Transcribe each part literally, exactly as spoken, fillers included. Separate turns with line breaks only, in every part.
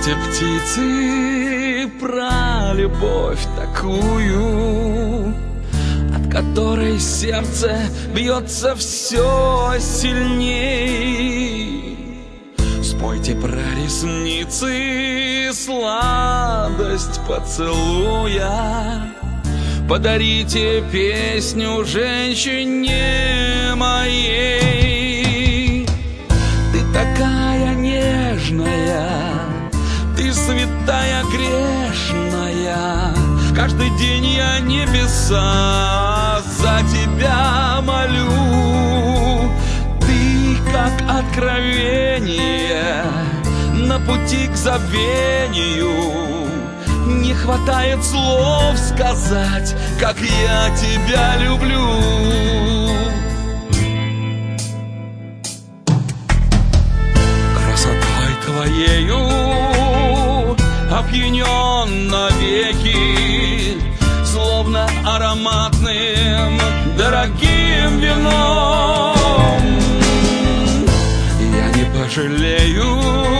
Эти птицы про любовь такую, от которой сердце бьется все сильней. Спойте про ресницы, сладость поцелуя, подарите песню женщине моей. Ты такая нежная, ты святая грешная, каждый день я небеса за тебя молю. Ты как откровение на пути к забвению. Не хватает слов сказать, как я тебя люблю. Красотой твоею опьянен навеки, словно ароматным дорогим вином. Я не пожалею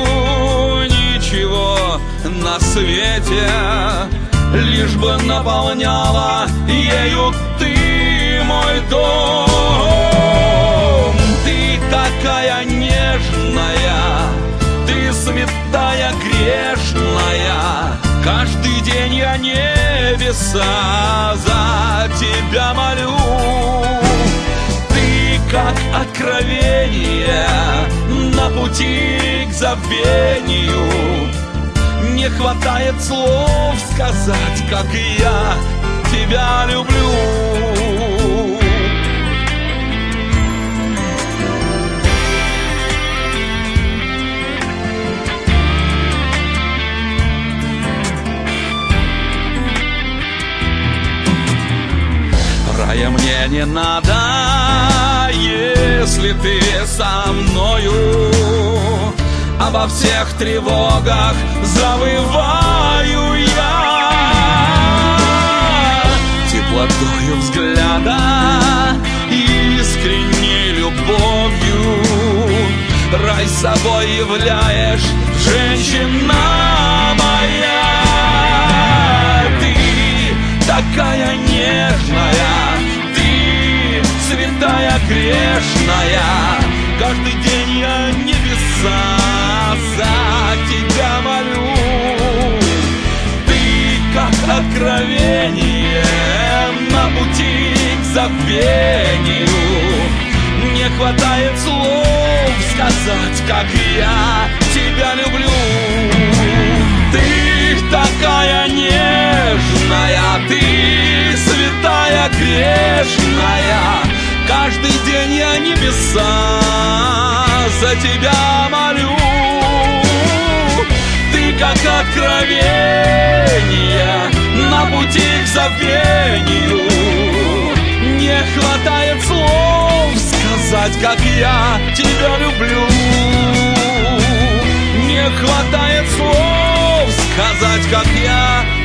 ничего на свете, лишь бы наполняла ею ты мой дом. Ты такая нежная, ты святая грешная, каждый день я небеса за тебя молю. Ты как откровение на пути к забвению. Не хватает слов сказать, как я тебя люблю. Рая мне не надо, если ты со мною. Обо всех тревогах завываю я. Теплотою взгляда, искренней любовью рай собой являешь, женщина моя. Ты такая нежная, ты святая грешная, каждый день я небеса за тебя молю. Ты как откровение на пути к забвению. Не хватает слов сказать, как я тебя люблю. Ты такая нежная, ты святая грешная, каждый день я небеса за тебя молю. Ты как откровение на пути к забвению. Не хватает слов сказать, как я тебя люблю. Не хватает слов сказать, как я